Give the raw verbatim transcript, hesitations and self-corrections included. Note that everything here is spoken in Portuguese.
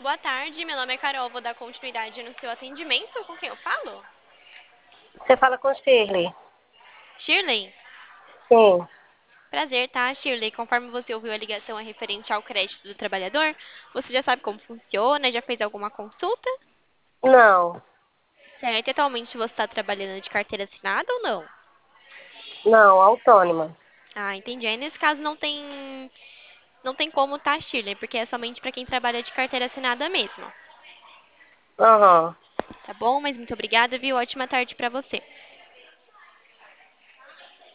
boa tarde. Meu nome é Carol, vou dar continuidade no seu atendimento. Com quem eu falo? Você fala com Shirley? Shirley? Sim. Prazer, tá, Shirley? Conforme você ouviu a ligação é referente ao crédito do trabalhador, você já sabe como funciona, já fez alguma consulta? Não, Certo, e atualmente você está trabalhando de carteira assinada ou não? não, autônoma. Ah, entendi. Aí nesse caso não tem não tem como, tá, Shirley? Porque é somente para quem trabalha de carteira assinada mesmo. Aham. Tá bom? Mas muito obrigada, viu? Ótima tarde para você.